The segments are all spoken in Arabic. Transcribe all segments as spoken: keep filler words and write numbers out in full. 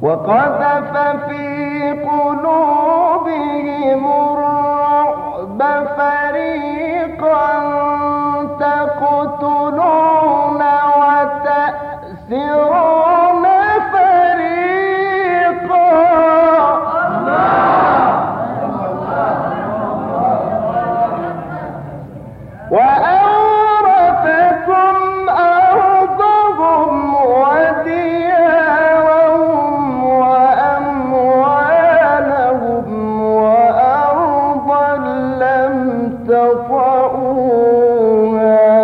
وقذف في قلوبهم الرعب فريقا تقتلون وتأسرون فريقا. وأورثكم أرضهم وديارهم وأموالهم وأرضا لم تطئوها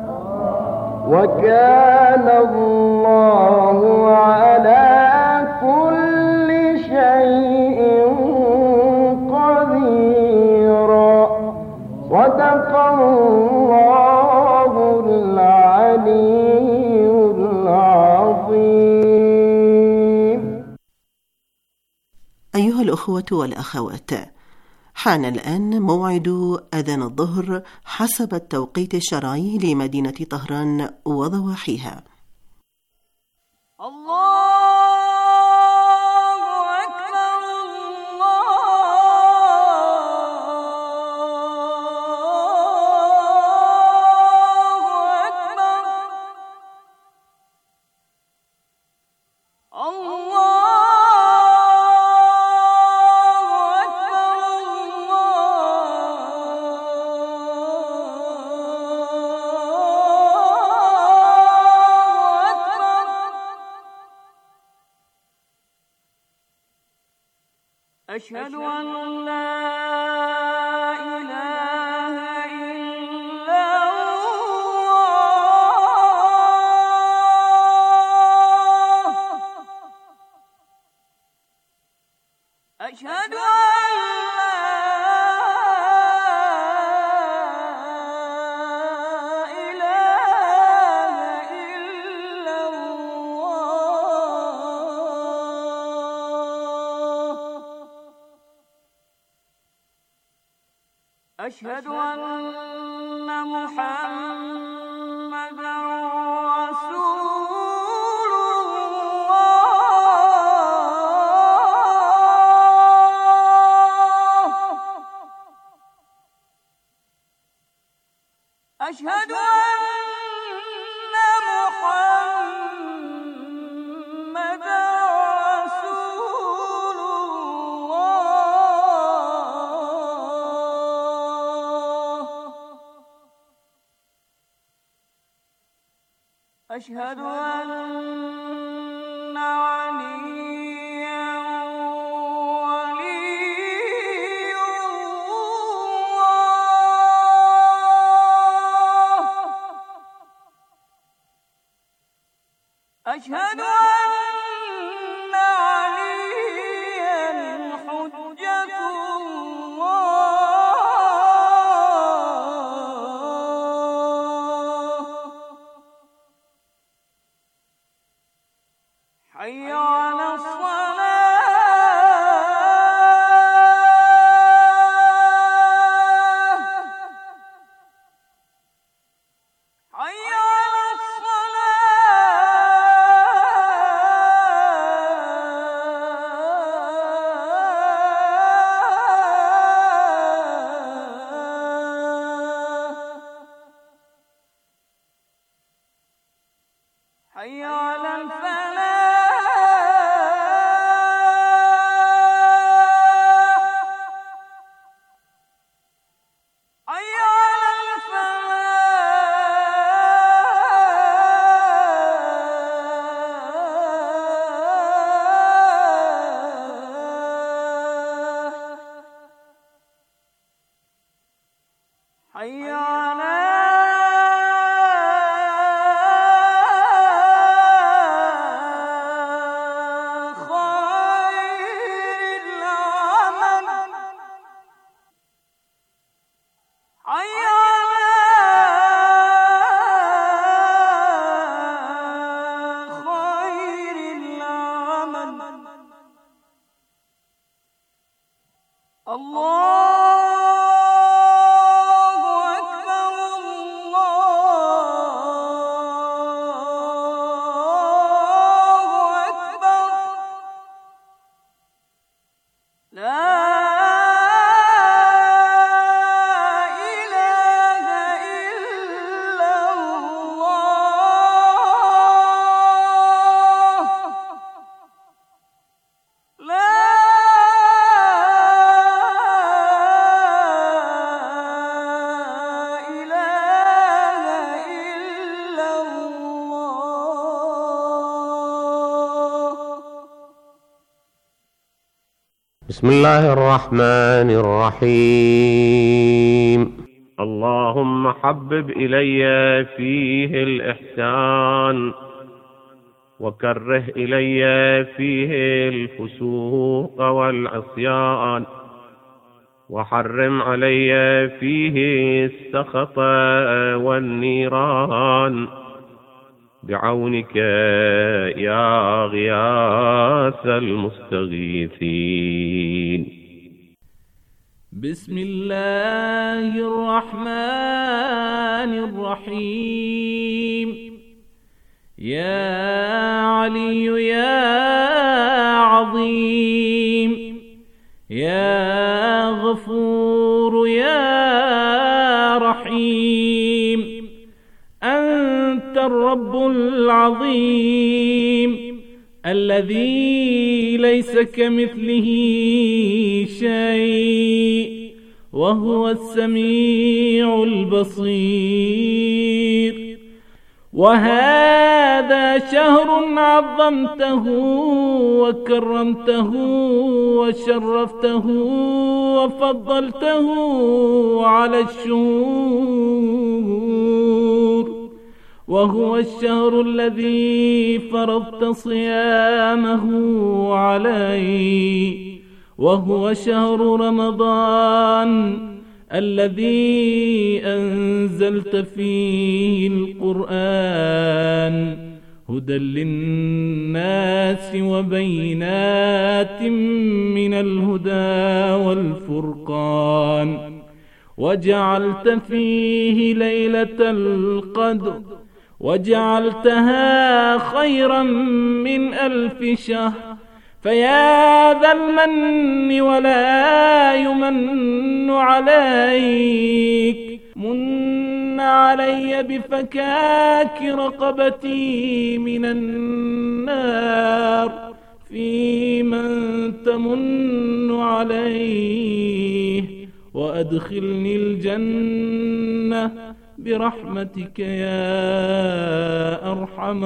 وكان الله على كل شيء قديرا. صدق الله العلي العظيم. أيها الأخوة والأخوات، حان الآن موعد أذان الظهر حسب التوقيت الشرعي لمدينة طهران وضواحيها. الله أشهد أن لا إله إلا الله. أشهد أن أشهد أن محمدًا رسول الله. أشهد أن محمدًا رسول الله. أشهد أن عليا ولي الله. أشهد أن عليا حجة الله. حي على الصلاة. حي على الصلاة. حي على الفلاح. حي على الفلاح. حي على بسم الله الرحمن الرحيم. اللهم حبب إلي فيه الإحسان وكره إلي فيه الفسوق والعصيان وحرم علي فيه السخط والنيران بعونك يا غياث المستغيثين. بسم الله الرحمن الرحيم. يا علي يا عظيم يا غفور يا رحيم، أنت الرب العظيم الذي ليس كمثله شيء وهو السميع البصير. وهذا شهر عظمته وكرمته وشرفته وفضلته على الشهور، وهو الشهر الذي فرضت صيامه علي، وهو شهر رمضان الذي أنزلت فيه القرآن هدى للناس وبينات من الهدى والفرقان، وجعلت فيه ليلة القدر وجعلتها خيرا من ألف شهر. فيا ذا المن ولا يمن عليك، من علي بفكاك رقبتي من النار في من تمن عليه، وأدخلني الجنة برحمتك يا أرحم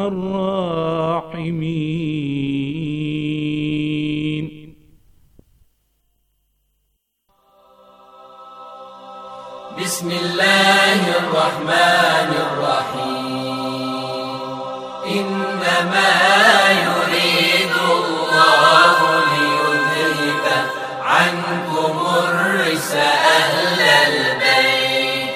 الراحمين. بسم الله الرحمن الرحيم. إنما يريد الله ليذهب عنكم الرجس أهل البيت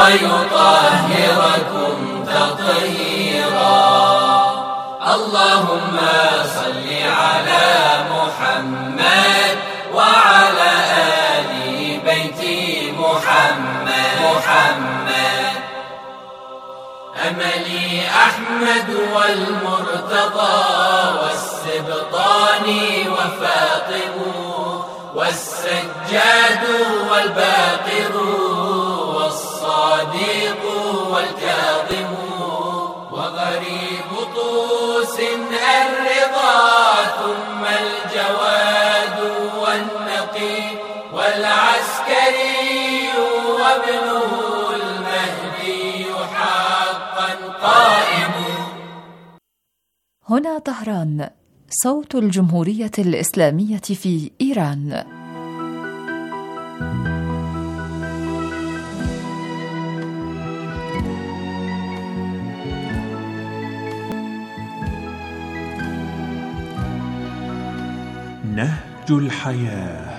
ويطهركم تطهيرا. اللهم صل على محمد وعلى آل بيت محمد محمد. أملي أحمد والمرتضى والسبطان وفاطم والسجاد والباقر والصادق والكاظم وغريب طوس الرضا ثم الجواد والنقي والعسكري وابنه المهدي حقا قائم. هنا طهران، صوت الجمهورية الإسلامية في إيران. نهج الحياة.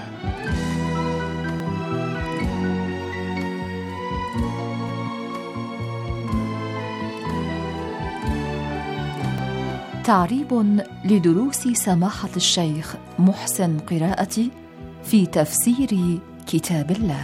تعريب لدروس سماحة الشيخ محسن قراءتي في تفسير كتاب الله.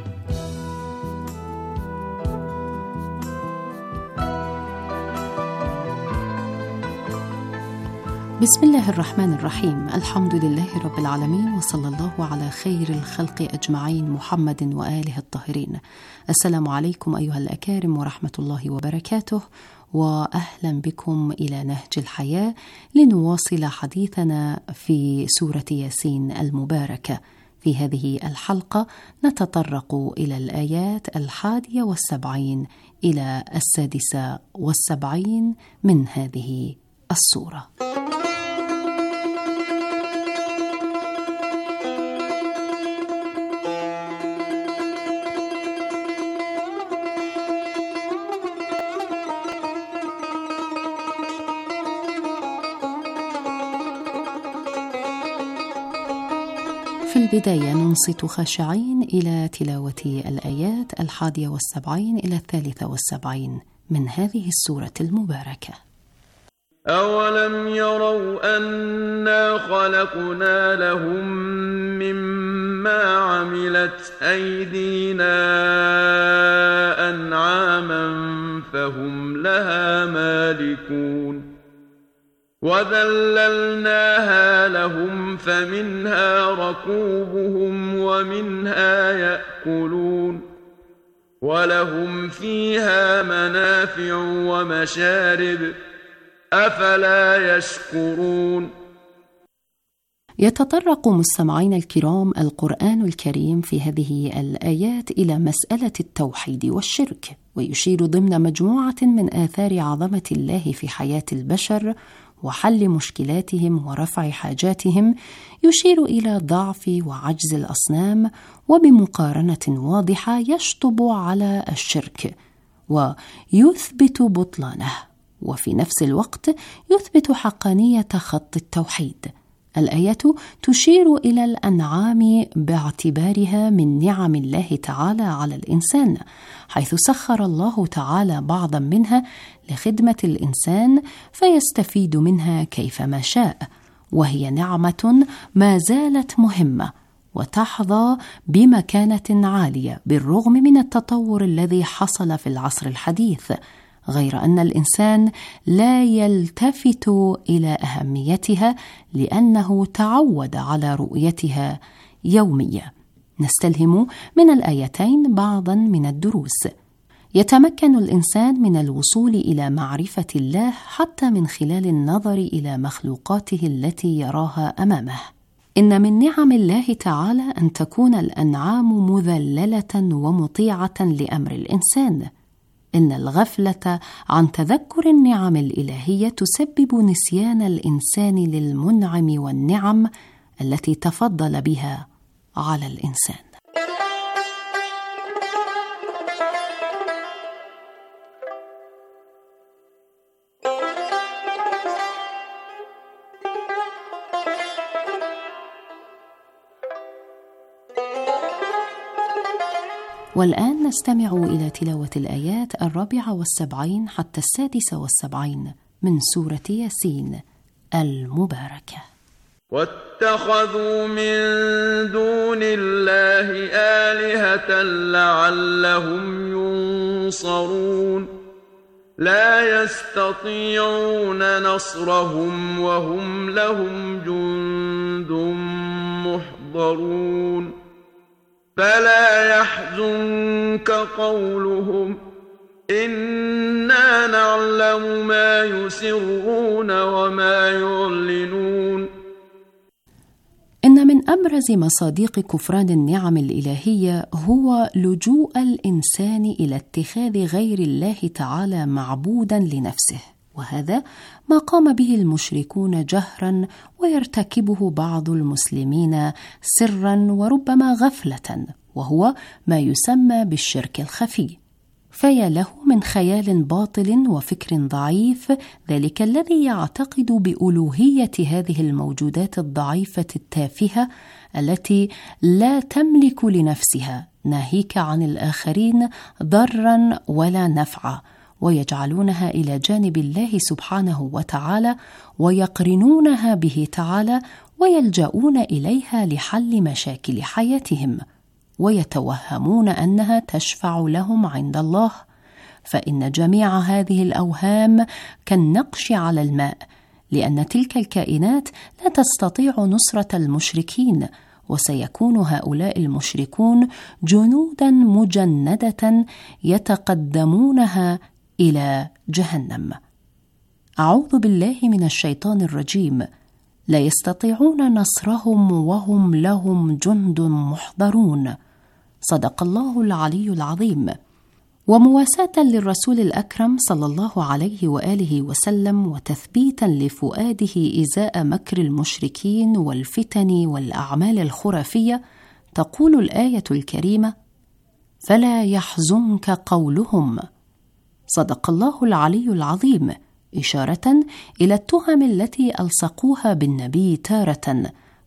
بسم الله الرحمن الرحيم. الحمد لله رب العالمين، وصلى الله على خير الخلق أجمعين محمد وآله الطاهرين. السلام عليكم أيها الأكارم ورحمة الله وبركاته، وأهلا بكم إلى نهج الحياة لنواصل حديثنا في سورة ياسين المباركة. في هذه الحلقة نتطرق إلى الآيات الحادية والسبعين إلى السادسة والسبعين من هذه السورة. في البداية ننصت خاشعين إلى تلاوة الآيات الحادية والسبعين إلى الثالثة والسبعين من هذه السورة المباركة. أولم يروا أنا خلقنا لهم مما عملت أيدينا أنعاما فهم لها مالكون وذللناها لهم فمنها ركوبهم ومنها يأكلون ولهم فيها منافع ومشارب أفلا يشكرون. يتطرق مستمعين الكرام القرآن الكريم في هذه الآيات إلى مسألة التوحيد والشرك، ويشير ضمن مجموعة من آثار عظمة الله في حياة البشر وحل مشكلاتهم ورفع حاجاتهم، يشير إلى ضعف وعجز الأصنام، وبمقارنة واضحة يشطب على الشرك ويثبت بطلانه، وفي نفس الوقت يثبت حقانية خط التوحيد. الآية تشير إلى الأنعام باعتبارها من نعم الله تعالى على الإنسان، حيث سخر الله تعالى بعضا منها لخدمة الإنسان فيستفيد منها كيفما شاء، وهي نعمة ما زالت مهمة وتحظى بمكانة عالية بالرغم من التطور الذي حصل في العصر الحديث، غير أن الإنسان لا يلتفت إلى أهميتها لأنه تعود على رؤيتها يوميا. نستلهم من الآيتين بعضا من الدروس. يتمكن الإنسان من الوصول إلى معرفة الله حتى من خلال النظر إلى مخلوقاته التي يراها أمامه. إن من نعم الله تعالى أن تكون الأنعام مذللة ومطيعة لأمر الإنسان. إن الغفلة عن تذكر النعم الإلهية تسبب نسيان الإنسان للمنعم والنعم التي تفضل بها على الإنسان. والآن نستمع إلى تلاوة الآيات الرابعة والسبعين حتى السادسة والسبعين من سورة ياسين المباركة. واتخذوا من دون الله آلهة لعلهم ينصرون لا يستطيعون نصرهم وهم لهم جند محضرون فلا يحزنك قولهم إنا نعلم ما يسرون وما يعلنون. إن من أبرز مصادق كفران النعم الإلهية هو لجوء الإنسان إلى اتخاذ غير الله تعالى معبودا لنفسه، وهذا ما قام به المشركون جهرا ويرتكبه بعض المسلمين سرا وربما غفلة، وهو ما يسمى بالشرك الخفي. فيا له من خيال باطل وفكر ضعيف ذلك الذي يعتقد بألوهية هذه الموجودات الضعيفة التافهة التي لا تملك لنفسها ناهيك عن الآخرين ضرا ولا نفعا، ويجعلونها إلى جانب الله سبحانه وتعالى ويقرنونها به تعالى ويلجؤون إليها لحل مشاكل حياتهم، ويتوهمون أنها تشفع لهم عند الله. فإن جميع هذه الأوهام كالنقش على الماء، لأن تلك الكائنات لا تستطيع نصرة المشركين، وسيكون هؤلاء المشركون جنودا مجندة يتقدمونها إلى جهنم. أعوذ بالله من الشيطان الرجيم. لا يستطيعون نصرهم وهم لهم جند محضرون. صدق الله العلي العظيم. ومواساة للرسول الأكرم صلى الله عليه وآله وسلم وتثبيتا لفؤاده إزاء مكر المشركين والفتن والأعمال الخرافية، تقول الآية الكريمة: فلا يحزنك قولهم. صدق الله العلي العظيم، إشارة إلى التهم التي ألصقوها بالنبي تارة،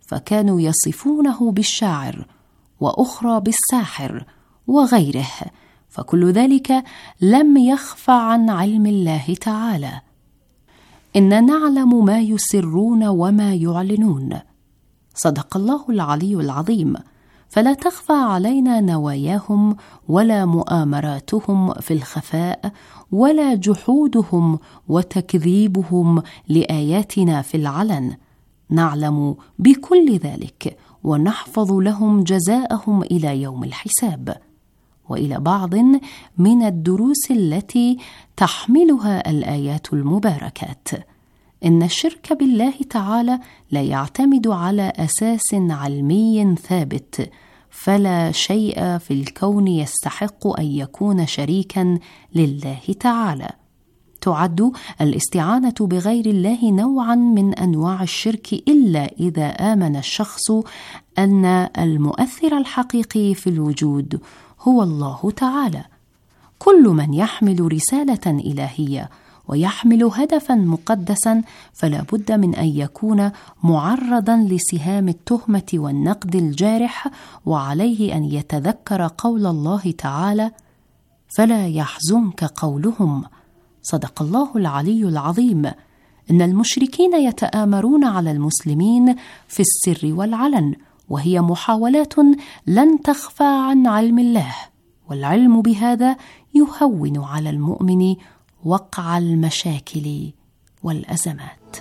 فكانوا يصفونه بالشاعر وأخرى بالساحر وغيره، فكل ذلك لم يخف عن علم الله تعالى. إنا نعلم ما يسرون وما يعلنون. صدق الله العلي العظيم، فلا تخفى علينا نواياهم ولا مؤامراتهم في الخفاء ولا جحودهم وتكذيبهم لآياتنا في العلن. نعلم بكل ذلك ونحفظ لهم جزاءهم إلى يوم الحساب. وإلى بعض من الدروس التي تحملها الآيات المباركات. إن الشرك بالله تعالى لا يعتمد على أساس علمي ثابت، فلا شيء في الكون يستحق أن يكون شريكا لله تعالى. تعد الاستعانة بغير الله نوعا من أنواع الشرك إلا إذا آمن الشخص أن المؤثر الحقيقي في الوجود هو الله تعالى. كل من يحمل رسالة إلهية ويحمل هدفا مقدسا فلا بد من أن يكون معرضا لسهام التهمة والنقد الجارح، وعليه أن يتذكر قول الله تعالى: فلا يحزنك قولهم. صدق الله العلي العظيم. إن المشركين يتآمرون على المسلمين في السر والعلن، وهي محاولات لن تخفى عن علم الله، والعلم بهذا يهون على المؤمن وقع المشاكل والأزمات.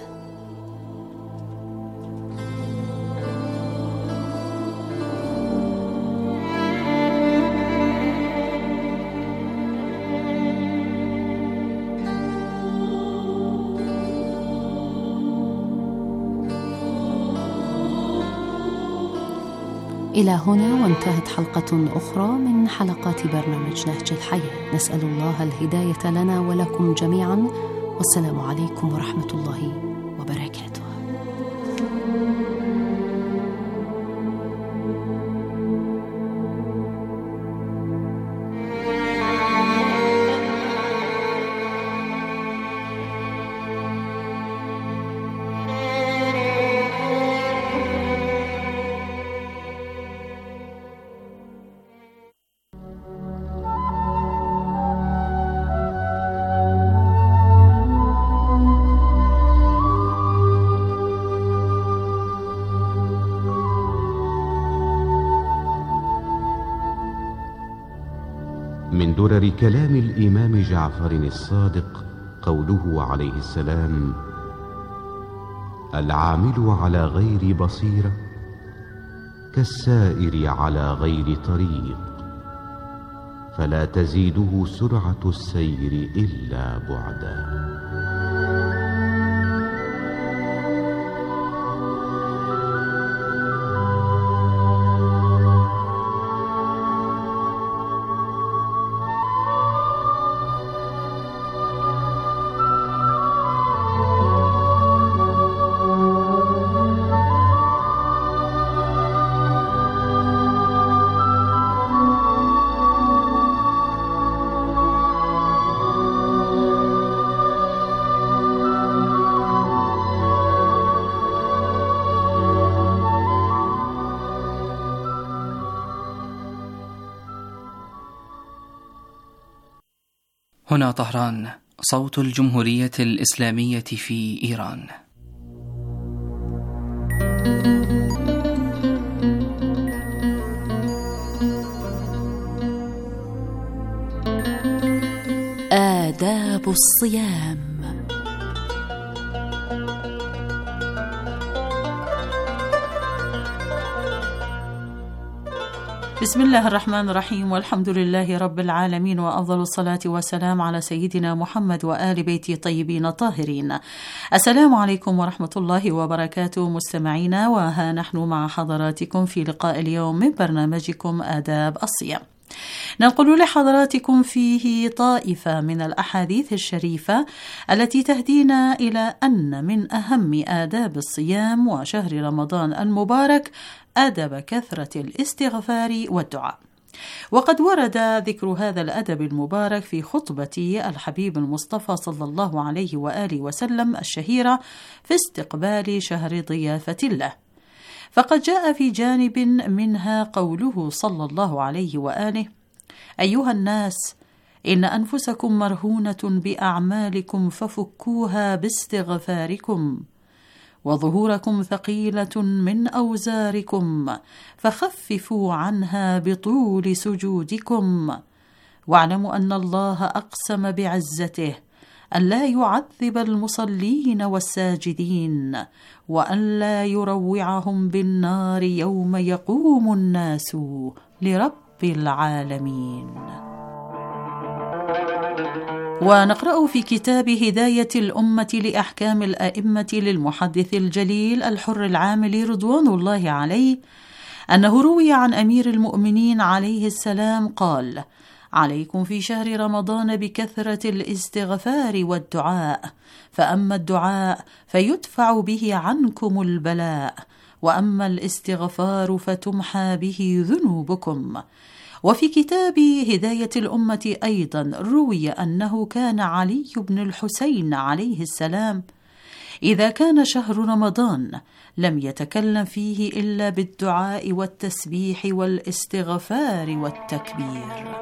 إلى هنا وانتهت حلقة أخرى من حلقات برنامج نهج الحياة. نسأل الله الهداية لنا ولكم جميعا، والسلام عليكم ورحمة الله وبركاته. من درر كلام الإمام جعفر الصادق قوله عليه السلام: العامل على غير بصيرة كالسائر على غير طريق، فلا تزيده سرعة السير إلا بعدا. هنا طهران، صوت الجمهورية الإسلامية في إيران. آداب الصيام. بسم الله الرحمن الرحيم، والحمد لله رب العالمين، وأفضل الصلاة والسلام على سيدنا محمد وآل بيته طيبين طاهرين. السلام عليكم ورحمة الله وبركاته مستمعينا، وها نحن مع حضراتكم في لقاء اليوم من برنامجكم آداب الصيام. ننقل لحضراتكم فيه طائفة من الأحاديث الشريفة التي تهدينا إلى أن من أهم آداب الصيام وشهر رمضان المبارك أدب كثرة الاستغفار والدعاء. وقد ورد ذكر هذا الأدب المبارك في خطبة الحبيب المصطفى صلى الله عليه وآله وسلم الشهيرة في استقبال شهر ضيافة الله، فقد جاء في جانب منها قوله صلى الله عليه وآله: أيها الناس، إن أنفسكم مرهونة بأعمالكم ففكوها باستغفاركم، وظهوركم ثقيلة من أوزاركم فخففوا عنها بطول سجودكم، واعلموا أن الله أقسم بعزته أن لا يعذب المصلين والساجدين، وأن لا يروعهم بالنار يوم يقوم الناس لرب العالمين. ونقرأ في كتاب هداية الأمة لأحكام الأئمة للمحدث الجليل الحر العاملي رضوان الله عليه أنه روي عن أمير المؤمنين عليه السلام قال: عليكم في شهر رمضان بكثرة الاستغفار والدعاء، فأما الدعاء فيدفع به عنكم البلاء، وأما الاستغفار فتمحى به ذنوبكم. وفي كتاب هداية الأمة أيضا روي أنه كان علي بن الحسين عليه السلام إذا كان شهر رمضان لم يتكلم فيه إلا بالدعاء والتسبيح والاستغفار والتكبير.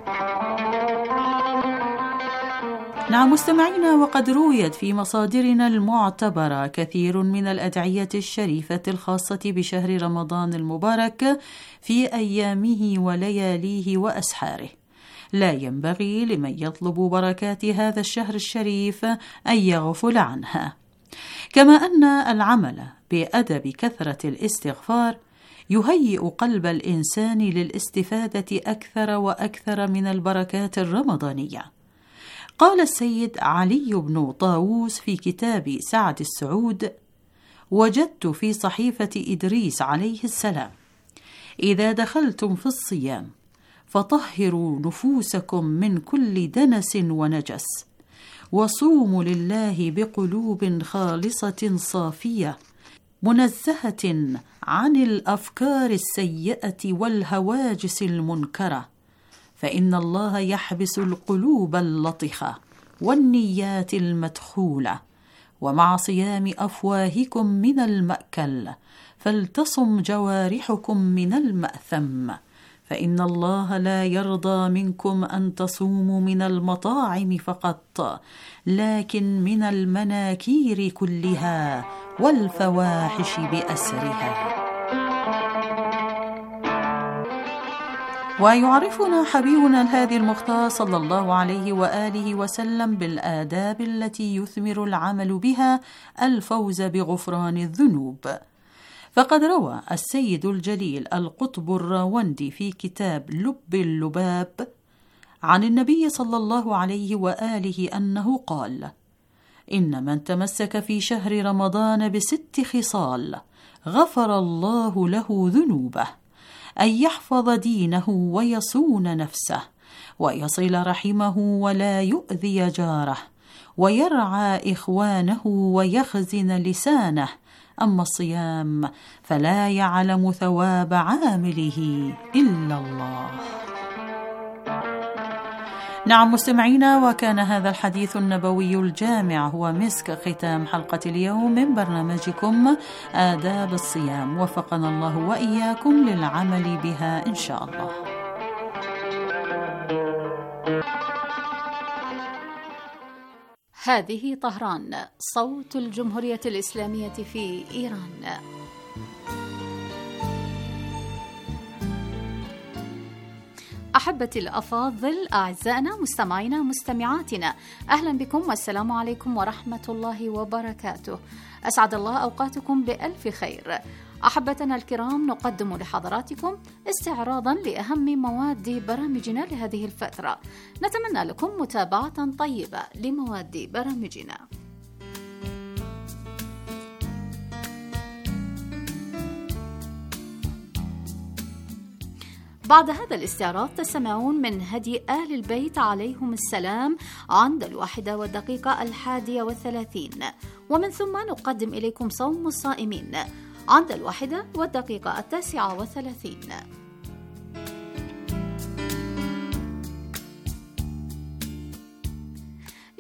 نعم مستمعينا، وقد رويت في مصادرنا المعتبرة كثير من الأدعية الشريفة الخاصة بشهر رمضان المبارك في أيامه ولياليه وأسحاره، لا ينبغي لمن يطلب بركات هذا الشهر الشريف أن يغفل عنها. كما أن العمل بأدب كثرة الاستغفار يهيئ قلب الإنسان للاستفادة أكثر وأكثر من البركات الرمضانية. قال السيد علي بن طاووس في كتاب سعد السعود: وجدت في صحيفة إدريس عليه السلام: إذا دخلتم في الصيام فطهروا نفوسكم من كل دنس ونجس، وصوموا لله بقلوب خالصة صافية منزهة عن الأفكار السيئة والهواجس المنكرة، فإن الله يحبس القلوب اللطخة والنيات المدخولة، ومع صيام أفواهكم من المأكل فلتصم جوارحكم من المأثم، فإن الله لا يرضى منكم أن تصوموا من المطاعم فقط، لكن من المناكير كلها والفواحش بأسرها. ويعرفنا حبيبنا الهادي المختار صلى الله عليه وآله وسلم بالآداب التي يثمر العمل بها الفوز بغفران الذنوب. فقد روى السيد الجليل القطب الراوندي في كتاب لب اللباب عن النبي صلى الله عليه وآله أنه قال: إن من تمسك في شهر رمضان بست خصال غفر الله له ذنوبه: أن يحفظ دينه ويصون نفسه، ويصل رحمه ولا يؤذي جاره، ويرعى إخوانه ويخزن لسانه. أما الصيام فلا يعلم ثواب عامله إلا الله. نعم مستمعينا، وكان هذا الحديث النبوي الجامع هو مسك ختام حلقة اليوم من برنامجكم آداب الصيام، وفقنا الله وإياكم للعمل بها إن شاء الله. هذه طهران، صوت الجمهورية الإسلامية في إيران. أحبتي الأفاضل، أعزائنا مستمعينا مستمعاتنا، أهلا بكم والسلام عليكم ورحمة الله وبركاته. أسعد الله أوقاتكم بألف خير. أحبتنا الكرام، نقدم لحضراتكم استعراضا لأهم مواد برامجنا لهذه الفترة. نتمنى لكم متابعة طيبة لمواد برامجنا. بعد هذا الاستعراض تستمعون من هدي آل البيت عليهم السلام عند الواحدة والدقيقة الحادية والثلاثين، ومن ثم نقدم إليكم صوم الصائمين عند الواحدة والدقيقة التاسعة والثلاثين.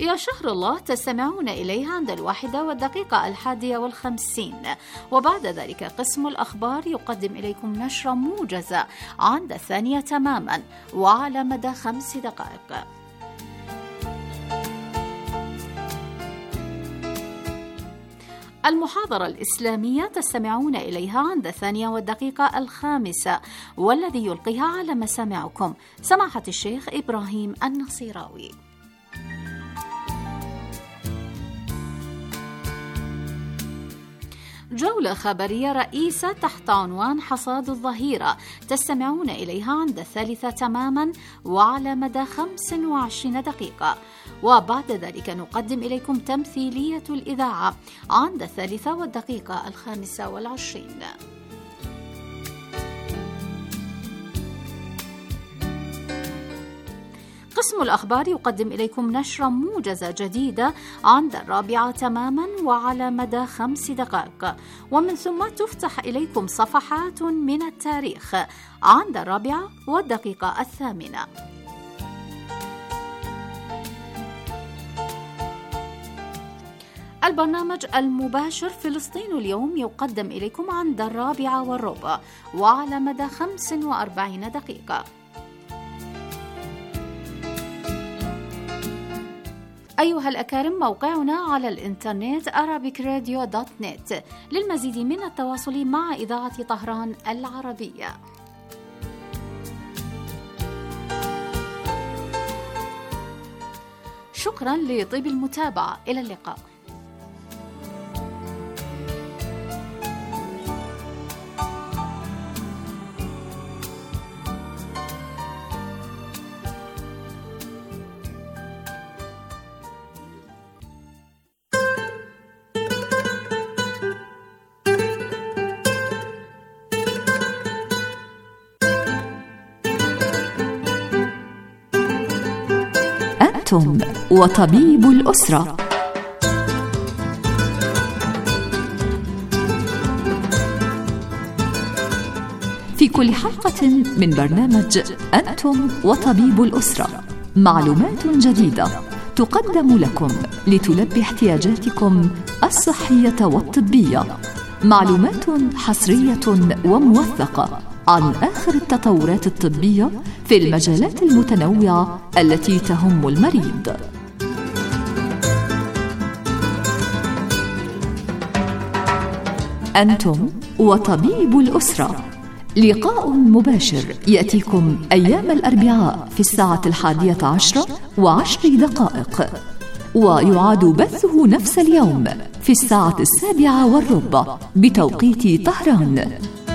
يا شهر الله تستمعون إليها عند الواحدة والدقيقة الحادية والخمسين، وبعد ذلك قسم الأخبار يقدم إليكم نشرة موجزة عند الثانية تماما وعلى مدى خمس دقائق. المحاضرة الإسلامية تستمعون إليها عند الثانية والدقيقة الخامسة، والذي يلقيها على مسامعكم سماحة الشيخ إبراهيم النصيراوي. جولة خبرية رئيسة تحت عنوان حصاد الظهيرة تستمعون إليها عند الثالثة تماما وعلى مدى خمس وعشرين دقيقة، وبعد ذلك نقدم إليكم تمثيلية الإذاعة عند الثالثة والدقيقة الخامسة والعشرين. قسم الأخبار يقدم إليكم نشرة موجزة جديدة عند الرابعة تماما وعلى مدى خمس دقائق، ومن ثم تفتح إليكم صفحات من التاريخ عند الرابعة والدقيقة الثامنة. البرنامج المباشر فلسطين اليوم يقدم إليكم عند الرابعة والربع وعلى مدى خمس وأربعين دقيقة. أيها الأكارم، موقعنا على الإنترنت أرابيك راديو دوت نت للمزيد من التواصل مع إذاعة طهران العربية. شكرا لطيب المتابعة، إلى اللقاء. أنتم وطبيب الأسرة. في كل حلقة من برنامج أنتم وطبيب الأسرة معلومات جديدة تقدم لكم لتلبي احتياجاتكم الصحية والطبية، معلومات حصرية وموثقة عن آخر التطورات الطبية في المجالات المتنوعة التي تهم المريض. أنتم وطبيب الأسرة، لقاء مباشر يأتيكم أيام الأربعاء في الساعة الحادية عشرة وعشر دقائق، ويعاد بثه نفس اليوم في الساعة السابعة والربع بتوقيت طهران.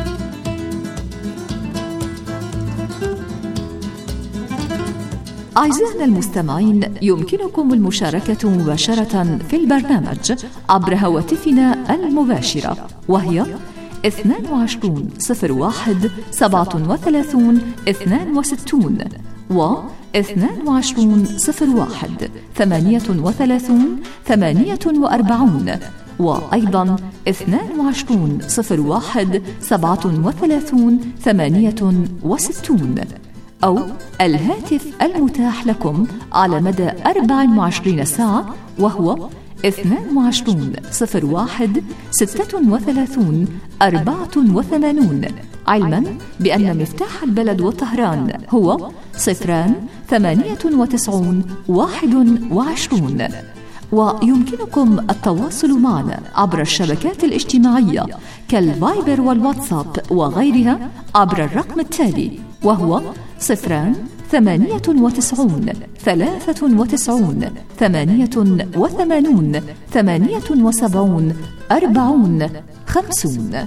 أعزائنا المستمعين، يمكنكم المشاركة مباشرة في البرنامج عبر هواتفنا المباشرة، وهي اثنان وعشرون صفر واحد سبعة وثلاثون اثنان وستون و اثنان وعشرون صفر واحد ثمانية وثلاثون ثمانية وأربعون، وأيضا اثنان وعشرون صفر واحد سبعة وثلاثون ثمانية وستون، أو الهاتف المتاح لكم على مدى أربع وعشرين ساعة، وهو اثنان وعشرون صفر واحد ستة وثلاثون أربعة وثمانون، علما بأن مفتاح البلد وطهران هو صفران ثمانية وتسعون واحد وعشرون. ويمكنكم التواصل معنا عبر الشبكات الاجتماعية كالفايبر والواتساب وغيرها عبر الرقم التالي، وهو صفران ثمانية وتسعون ثلاثة وتسعون ثمانية وثمانون ثمانية وسبعون أربعون خمسون.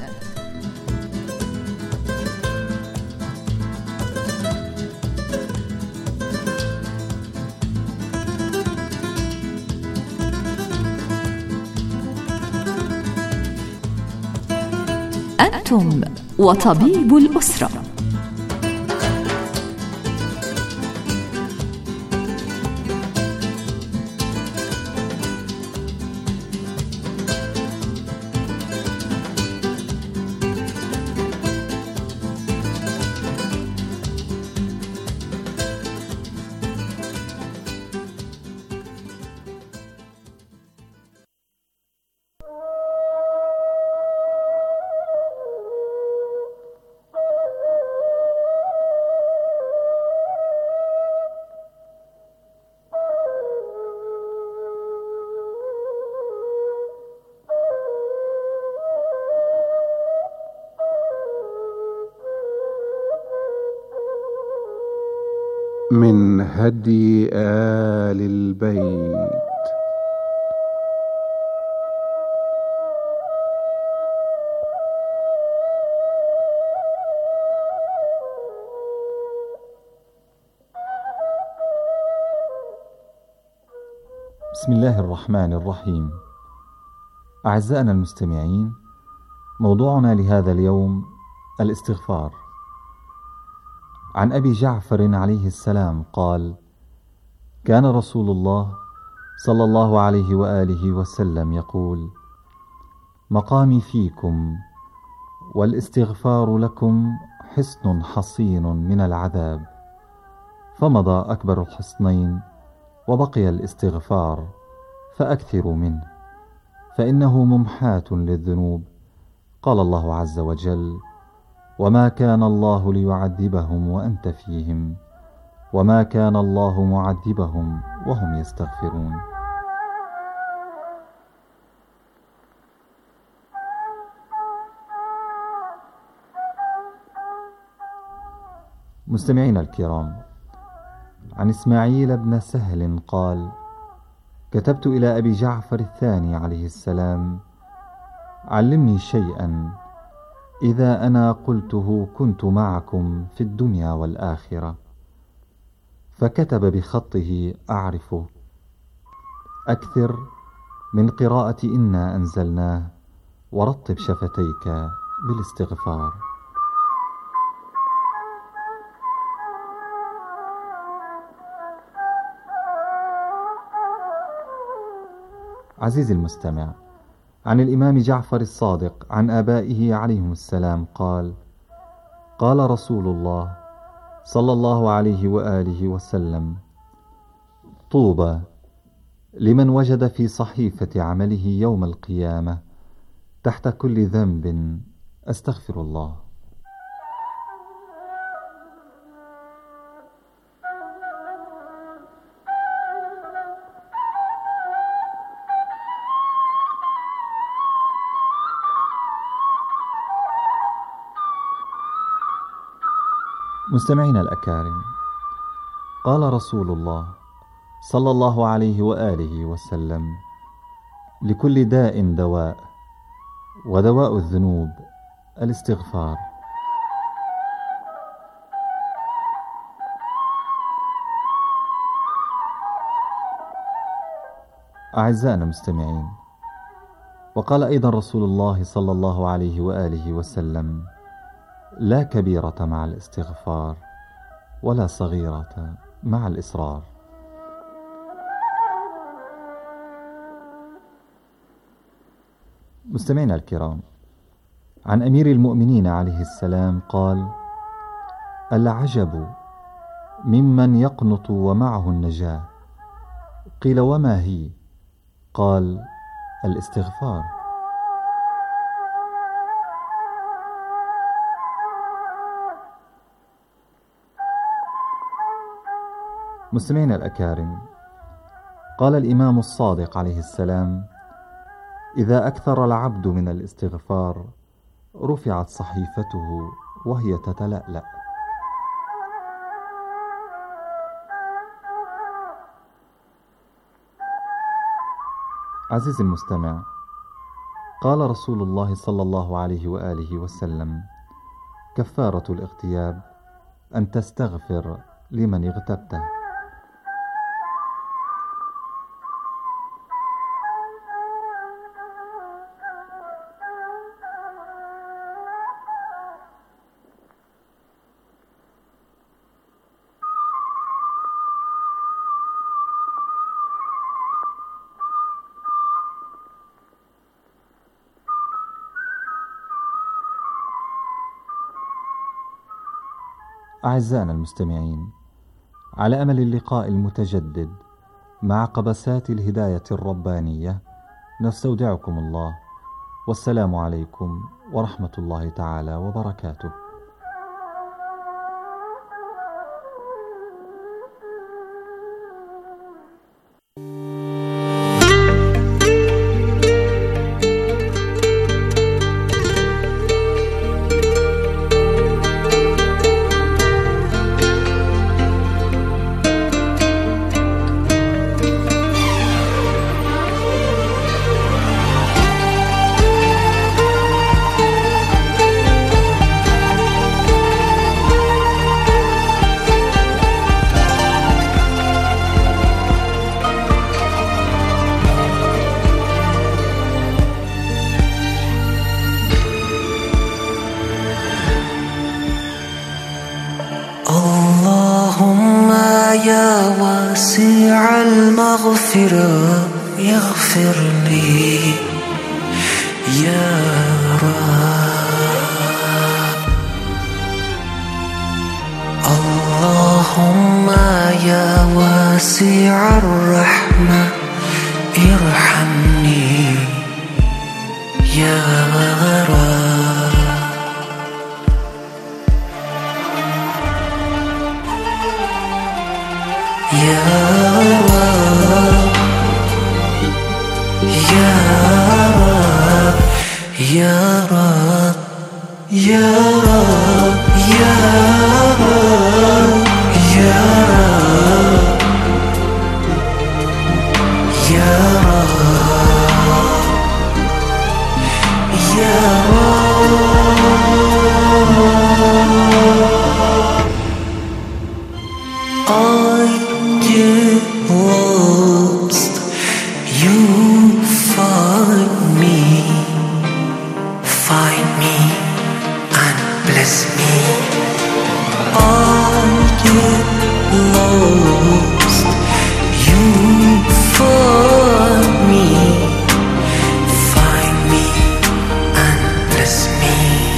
أنتم وطبيب الأسرة. من هدي آل البيت. بسم الله الرحمن الرحيم. أعزائنا المستمعين، موضوعنا لهذا اليوم الاستغفار. عن أبي جعفر عليه السلام قال: كان رسول الله صلى الله عليه وآله وسلم يقول: مقامي فيكم والاستغفار لكم حصن حصين من العذاب. فمضى أكبر الحصنين وبقي الاستغفار فأكثروا منه، فإنه ممحاة للذنوب. قال الله عز وجل: وما كان الله ليعذبهم وأنت فيهم وما كان الله معذبهم وهم يستغفرون. مستمعينا الكرام، عن إسماعيل بن سهل قال: كتبت إلى أبي جعفر الثاني عليه السلام: علمني شيئا إذا أنا قلته كنت معكم في الدنيا والآخرة. فكتب بخطه أعرفه: أكثر من قراءة إنا أنزلناه ورطب شفتيك بالاستغفار. عزيزي المستمع، عن الإمام جعفر الصادق عن آبائه عليهم السلام قال: قال رسول الله صلى الله عليه وآله وسلم: طوبى لمن وجد في صحيفة عمله يوم القيامة تحت كل ذنب أستغفر الله. مستمعينا الأكارم، قال رسول الله صلى الله عليه وآله وسلم: لكل داء دواء، ودواء الذنوب الاستغفار. أعزائنا المستمعين، وقال أيضا رسول الله صلى الله عليه وآله وسلم: لا كبيرة مع الاستغفار ولا صغيرة مع الإصرار. مستمعينا الكرام، عن أمير المؤمنين عليه السلام قال: العجب ممن يقنط ومعه النجاة. قيل: وما هي؟ قال: الاستغفار. مستمعينا الأكارم، قال الإمام الصادق عليه السلام: إذا أكثر العبد من الاستغفار رفعت صحيفته وهي تتلألأ. عزيزي المستمع، قال رسول الله صلى الله عليه وآله وسلم: كفارة الاغتياب أن تستغفر لمن اغتبته. أعزائنا المستمعين، على أمل اللقاء المتجدد مع قبسات الهداية الربانية نستودعكم الله، والسلام عليكم ورحمة الله تعالى وبركاته. غافر يغفر لي يا رب. اللهم يا واسع الرحمة ارحمني يا رب. يا رب يا رب يا رب يا رب يا رب يا رب يا رب يا رب. I get lost, you find me, find me and bless me. I get lost, you find me, find me and bless me.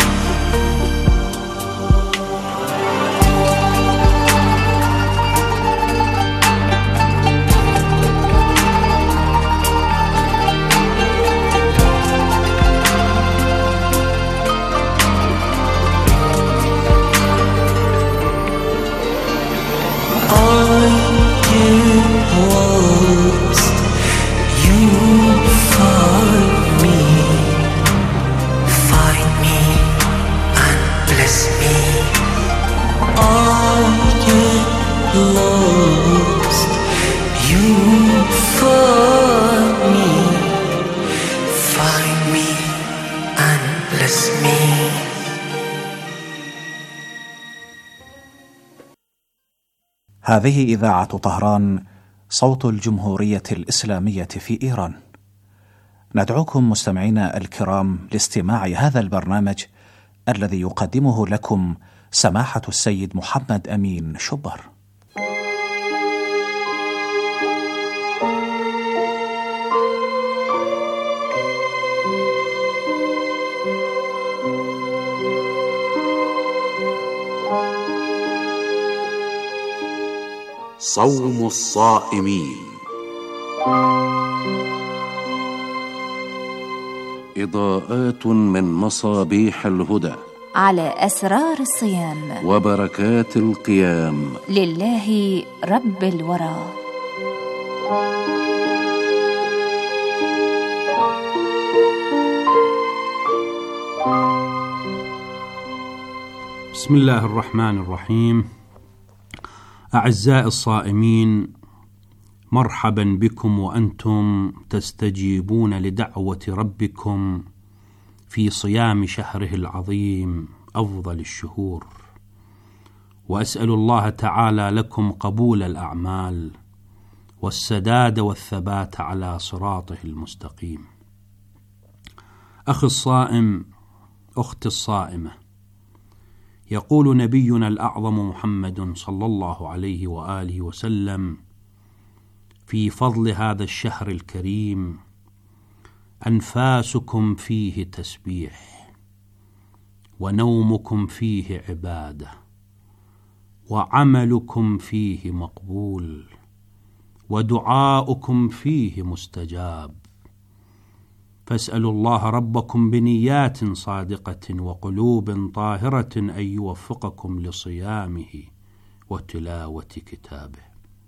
هذه إذاعة طهران، صوت الجمهورية الإسلامية في إيران. ندعوكم مستمعينا الكرام لاستماع هذا البرنامج الذي يقدمه لكم سماحة السيد محمد أمين شبر. صوم الصائمين. إضاءات من مصابيح الهدى على أسرار الصيام وبركات القيام لله رب الورى. بسم الله الرحمن الرحيم. أعزائي الصائمين، مرحبا بكم وأنتم تستجيبون لدعوة ربكم في صيام شهره العظيم أفضل الشهور، وأسأل الله تعالى لكم قبول الأعمال والسداد والثبات على صراطه المستقيم. أخي الصائم، أختي الصائمة، يقول نبينا الأعظم محمد صلى الله عليه وآله وسلم في فضل هذا الشهر الكريم: أنفاسكم فيه تسبيح، ونومكم فيه عبادة، وعملكم فيه مقبول، ودعاؤكم فيه مستجاب. فاسألوا الله ربكم بنيات صادقة وقلوب طاهرة أن يوفقكم لصيامه وتلاوة كتابه.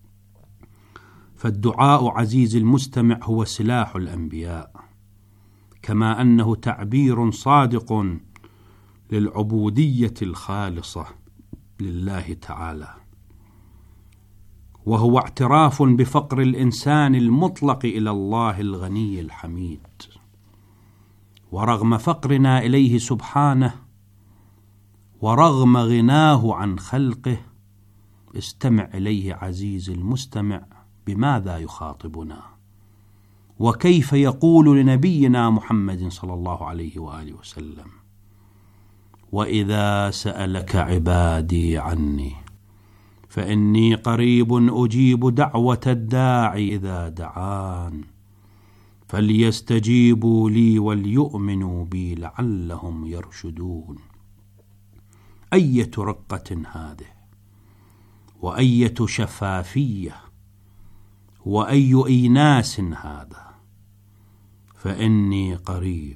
فالدعاء عزيز المستمع هو سلاح الأنبياء، كما أنه تعبير صادق للعبودية الخالصة لله تعالى، وهو اعتراف بفقر الإنسان المطلق إلى الله الغني الحميد. ورغم فقرنا إليه سبحانه ورغم غناه عن خلقه، استمع إليه عزيز المستمع بماذا يخاطبنا، وكيف يقول لنبينا محمد صلى الله عليه وآله وسلم: وإذا سألك عبادي عني فإني قريب أجيب دعوة الداعي إذا دعان فليستجيبوا لي وليؤمنوا بي لعلهم يرشدون. أية رقة هذه، وأية شفافية، وأي إيناس هذا. فإني قريب،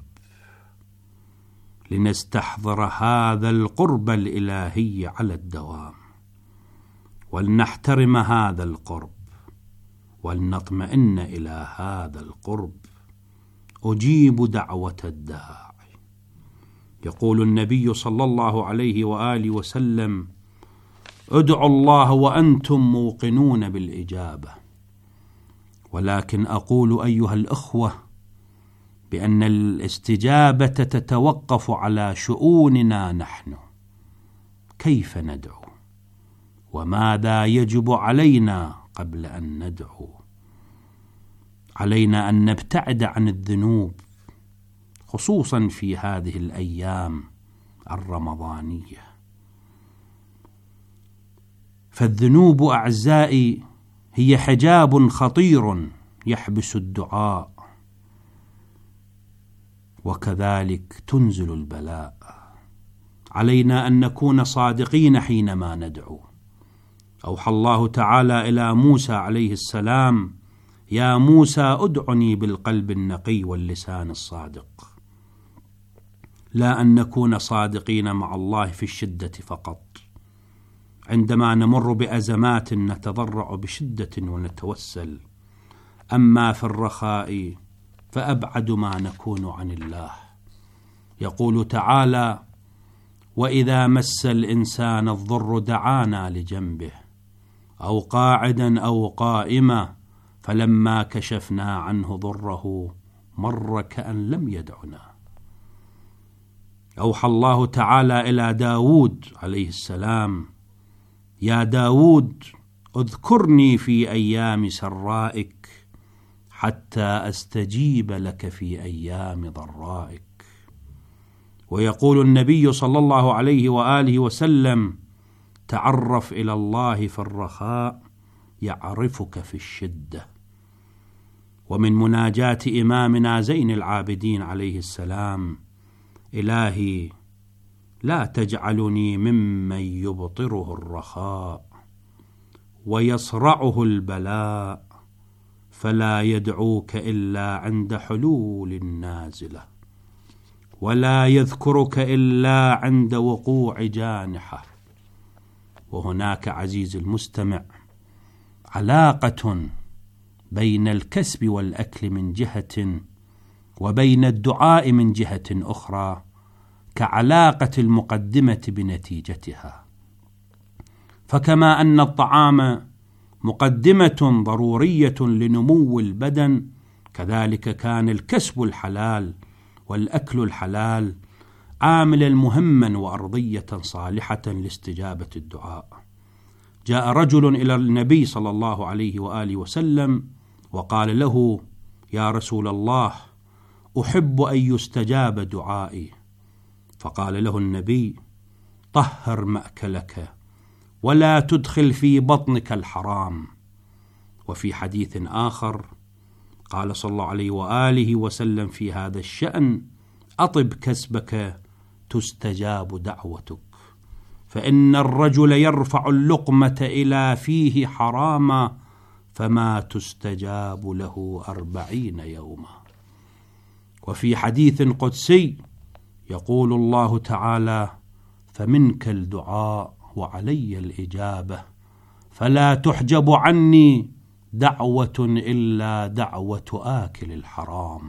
لنستحضر هذا القرب الإلهي على الدوام، ولنحترم هذا القرب، ولنطمئن إلى هذا القرب. أجيب دعوة الداعي. يقول النبي صلى الله عليه وآله وسلم: ادعوا الله وأنتم موقنون بالإجابة. ولكن أقول أيها الأخوة بأن الاستجابة تتوقف على شؤوننا نحن. كيف ندعو؟ وماذا يجب علينا قبل أن ندعو؟ علينا أن نبتعد عن الذنوب، خصوصا في هذه الأيام الرمضانية. فالذنوب أعزائي هي حجاب خطير يحبس الدعاء، وكذلك تنزل البلاء. علينا أن نكون صادقين حينما ندعو. أوحى الله تعالى إلى موسى عليه السلام: يا موسى ادعني بالقلب النقي واللسان الصادق. لا أن نكون صادقين مع الله في الشدة فقط، عندما نمر بأزمات نتضرع بشدة ونتوسل، أما في الرخاء فأبعد ما نكون عن الله. يقول تعالى: وإذا مس الإنسان الضر دعانا لجنبه أو قاعدا أو قائما فلما كشفنا عنه ضره مر كأن لم يدعنا. أوحى الله تعالى إلى داود عليه السلام: يا داود اذكرني في أيام سرائك حتى أستجيب لك في أيام ضرائك. ويقول النبي صلى الله عليه وآله وسلم: تعرف إلى الله في الرخاء يعرفك في الشدة. ومن مناجاة إمامنا زين العابدين عليه السلام: إلهي لا تجعلني ممن يبطره الرخاء ويصرعه البلاء، فلا يدعوك إلا عند حلول النازلة، ولا يذكرك إلا عند وقوع جانحة. وهناك عزيز المستمع علاقة بين الكسب والأكل من جهة، وبين الدعاء من جهة أخرى، كعلاقة المقدمة بنتيجتها. فكما أن الطعام مقدمة ضرورية لنمو البدن، كذلك كان الكسب الحلال والأكل الحلال عاملا مهما وأرضية صالحة لاستجابة الدعاء. جاء رجل إلى النبي صلى الله عليه وآله وسلم وقال له: يا رسول الله، أحب أن يستجاب دعائي. فقال له النبي: طهر مأكلك ولا تدخل في بطنك الحرام. وفي حديث آخر قال صلى الله عليه وآله وسلم في هذا الشأن: أطب كسبك تستجاب دعوتك. فإن الرجل يرفع اللقمة إلى فيه حراما فما تستجاب له أربعين يوما. وفي حديث قدسي يقول الله تعالى: فمنك الدعاء وعلي الإجابة، فلا تحجب عني دعوة إلا دعوة آكل الحرام.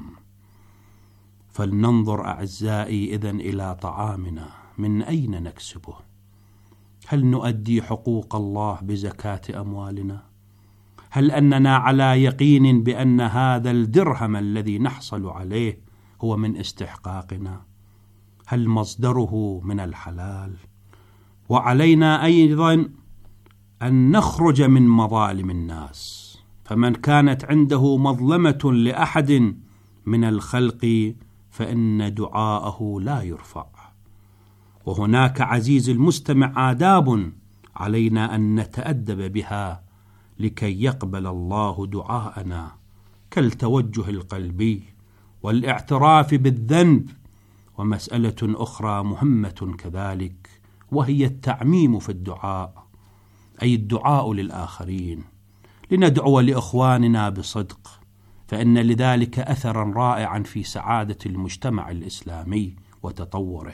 فلننظر أعزائي إذن إلى طعامنا، من أين نكسبه؟ هل نؤدي حقوق الله بزكاة أموالنا؟ هل أننا على يقين بأن هذا الدرهم الذي نحصل عليه هو من استحقاقنا؟ هل مصدره من الحلال؟ وعلينا أيضا أن نخرج من مظالم الناس، فمن كانت عنده مظلمة لأحد من الخلق فإن دعاءه لا يرفع. وهناك عزيز المستمع آداب علينا أن نتأدب بها لكي يقبل الله دعاءنا، كالتوجه القلبي والاعتراف بالذنب. ومسألة أخرى مهمة كذلك، وهي التعميم في الدعاء، أي الدعاء للآخرين، لندعو لإخواننا بصدق، فإن لذلك أثرا رائعا في سعادة المجتمع الإسلامي وتطوره.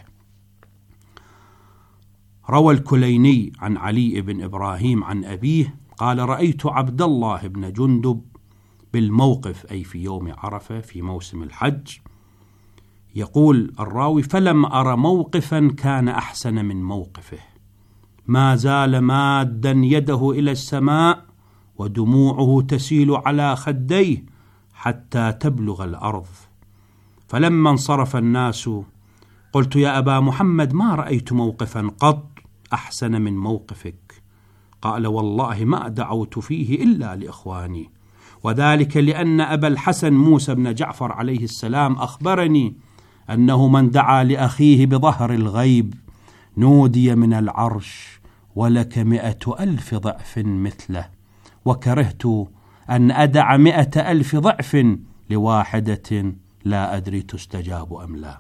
روى الكليني عن علي بن إبراهيم عن أبيه قال: رأيت عبد الله بن جندب بالموقف، أي في يوم عرفة في موسم الحج. يقول الراوي: فلم أر موقفا كان أحسن من موقفه، ما زال مادا يده إلى السماء ودموعه تسيل على خديه حتى تبلغ الأرض. فلما انصرف الناس قلت: يا أبا محمد، ما رأيت موقفا قط أحسن من موقفك. قال: والله ما دعوت فيه إلا لإخواني، وذلك لأن أبا الحسن موسى بن جعفر عليه السلام أخبرني أنه من دعا لأخيه بظهر الغيب نودي من العرش: ولك مئة ألف ضعف مثله، وكرهت أن أدع مئة ألف ضعف لواحدة لا أدري تستجاب أم لا.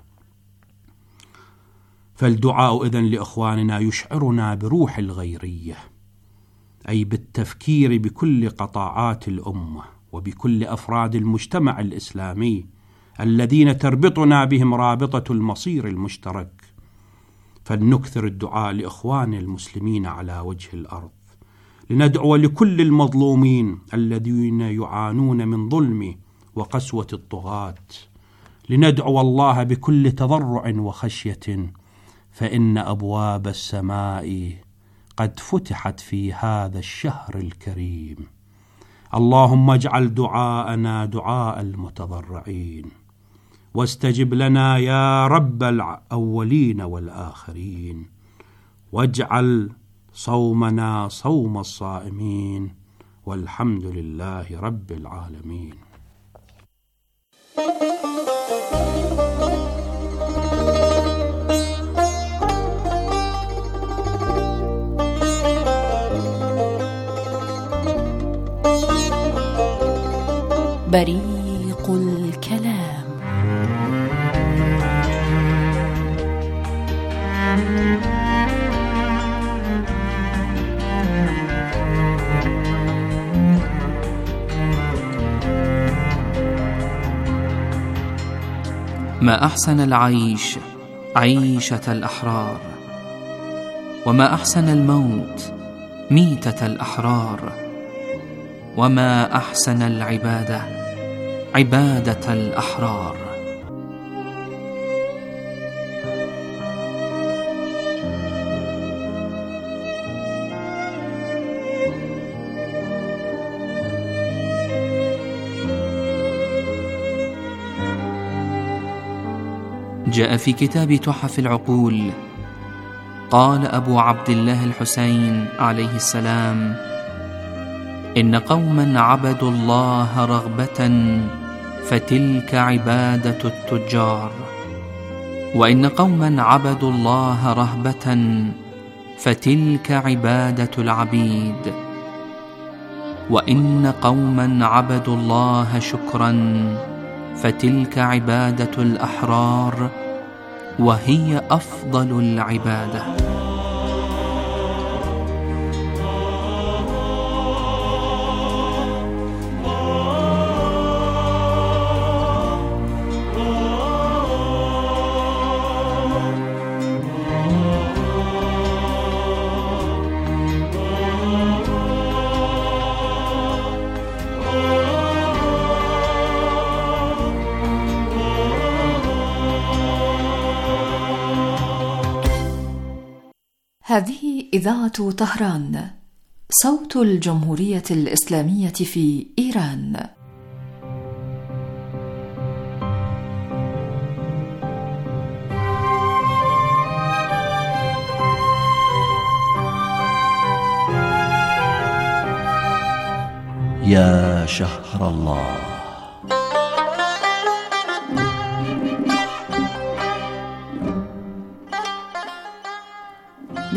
فالدعاء إذن لإخواننا يشعرنا بروح الغيرية، أي بالتفكير بكل قطاعات الأمة وبكل أفراد المجتمع الإسلامي الذين تربطنا بهم رابطة المصير المشترك. فلنكثر الدعاء لإخوان المسلمين على وجه الأرض، لندعو لكل المظلومين الذين يعانون من ظلم وقسوة الطغاة، لندعو الله بكل تضرع وخشية، فإن أبواب السماء قد فتحت في هذا الشهر الكريم. اللهم اجعل دعاءنا دعاء المتضرعين، واستجب لنا يا رب الأولين والآخرين، واجعل صومنا صوم الصائمين، والحمد لله رب العالمين. بريق الكلام. ما أحسن العيش عيشة الأحرار، وما أحسن الموت ميتة الأحرار، وما أحسن العبادة عبادة الأحرار. جاء في كتاب تحف العقول قال أبو عبد الله الحسين عليه السلام: إن قوما عبدوا الله رغبة فتلك عبادة التجار، وإن قوما عبدوا الله رهبة فتلك عبادة العبيد، وإن قوما عبدوا الله شكرا فتلك عبادة الأحرار، وهي أفضل العبادة. هذه إذاعة طهران، صوت الجمهورية الإسلامية في إيران. يا شهر الله.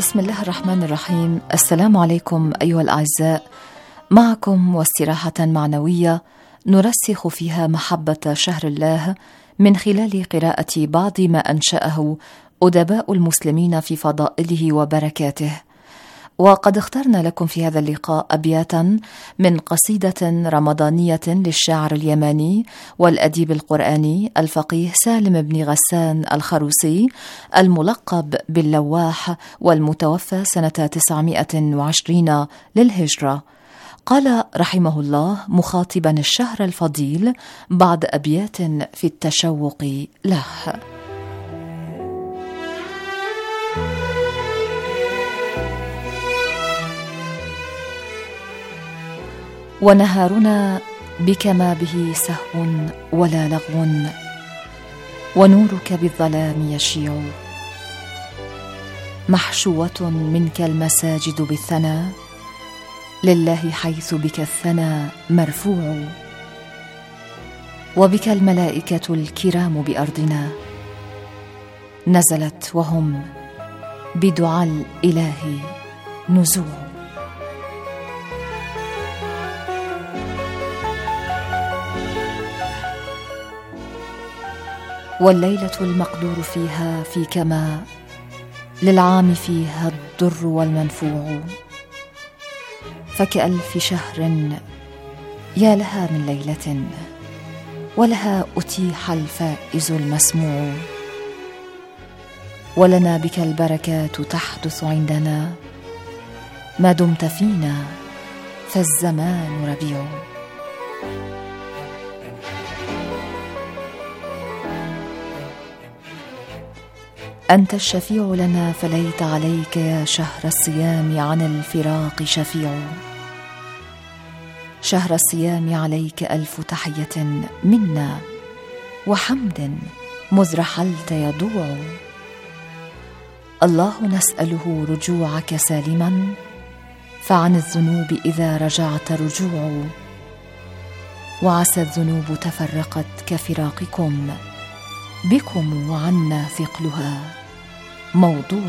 بسم الله الرحمن الرحيم. السلام عليكم أيها الأعزاء، معكم واستراحة معنوية نرسخ فيها محبة شهر الله من خلال قراءة بعض ما أنشأه أدباء المسلمين في فضائله وبركاته. وقد اخترنا لكم في هذا اللقاء أبياتا من قصيدة رمضانية للشاعر اليماني والأديب القرآني الفقيه سالم بن غسان الخروسي الملقب باللواح، والمتوفى سنة تسعمائة وعشرين للهجرة. قال رحمه الله مخاطبا الشهر الفضيل بعد أبيات في التشوق له: ونهارنا بك ما به سهو ولا لغو، ونورك بالظلام يشيع، محشوة منك المساجد بالثنى، لله حيث بك الثنى مرفوع، وبك الملائكة الكرام بأرضنا، نزلت وهم بدعاء الإله نزوع. والليلة المقدور فيها في كما، للعام فيها الضر والمنفوع، فكألف شهر يا لها من ليلة، ولها أتيح الفائز المسموع، ولنا بك البركات تحدث عندنا، ما دمت فينا فالزمان ربيع. أنت الشفيع لنا، فليت عليك يا شهر الصيام عن الفراق شفيع، شهر الصيام عليك ألف تحية منا، وحمد مذ رحلت يضوع. الله نسأله رجوعك سالما، فعن الذنوب إذا رجعت رجوع، وعسى الذنوب تفرقت كفراقكم، بكم وعنا ثقلها موضوع.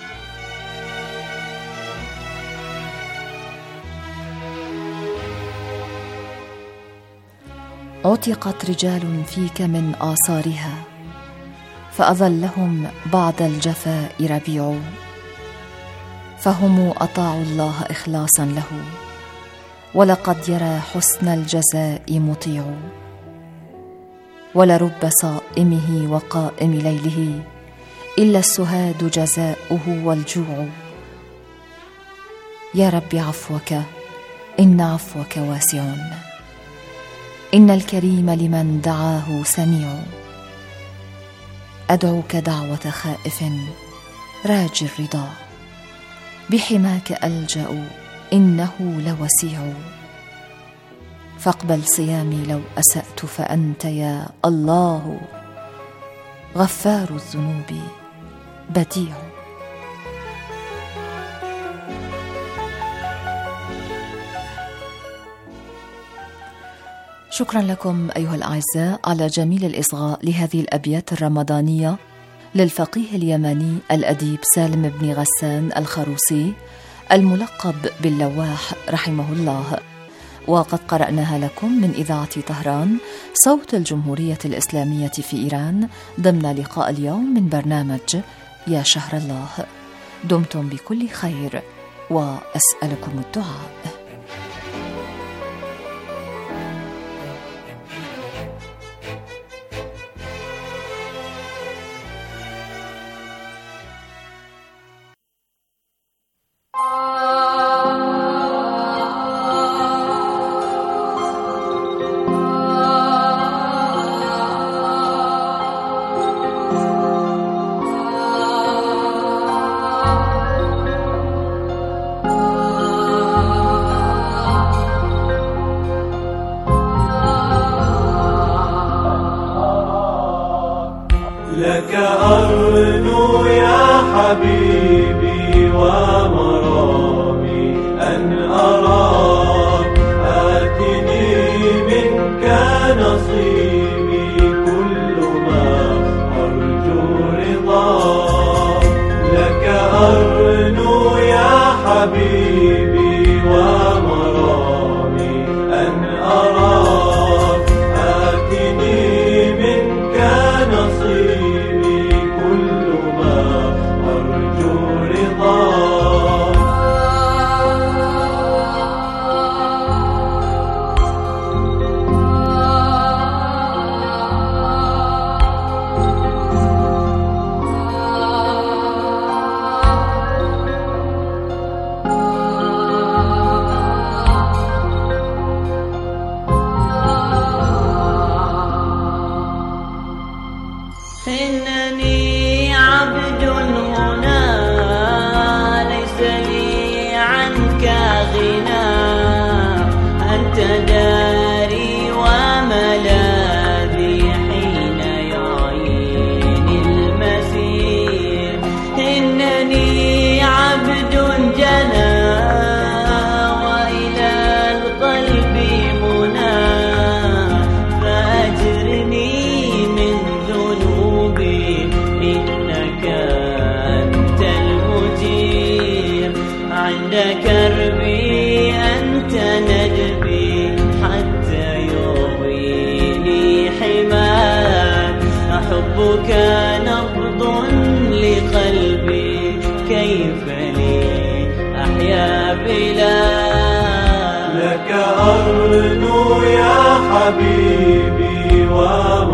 عتقت رجال فيك من آثارها، فأظلهم بعد الجفاء ربيع، فهم أطاعوا الله إخلاصا له، ولقد يرى حسن الجزاء مطيع، ولرب صائمه وقائم ليله، إلا السهاد جزاؤه والجوع. يا رب عفوك، إن عفوك واسع، إن الكريم لمن دعاه سميع. أدعوك دعوة خائف راجي الرضا، بحماك ألجأ إنه لوسيع. فاقبل صيامي لو أسأت، فأنت يا الله غفار الذنوب بديع. شكرا لكم أيها الأعزاء على جميل الإصغاء لهذه الأبيات الرمضانية للفقيه اليماني الأديب سالم بن غسان الخروسي الملقب باللواح رحمه الله. وقد قرأناها لكم من إذاعة طهران صوت الجمهورية الإسلامية في إيران ضمن لقاء اليوم من برنامج يا شهر الله. دمتم بكل خير وأسألكم الدعاء. لك أرنو يا حبيبي ومرامي أن أراك، آتني منك نصيبي كل ما أرجو رضاك. لك أرنو إنني عبد هنا ليس لي عنك غنى، أنت داري وملاذي حين يعيني المسير. إنني عبد جنى وإلى القلب منى، فأجرني من ذنوبي إنك أنت المجير. عند كربي أنت ندبي حتى يرويني حماك. أحبك نبض لقلبي، كيف لي أحيا بلاك. لك أرنو يا حبيبي وما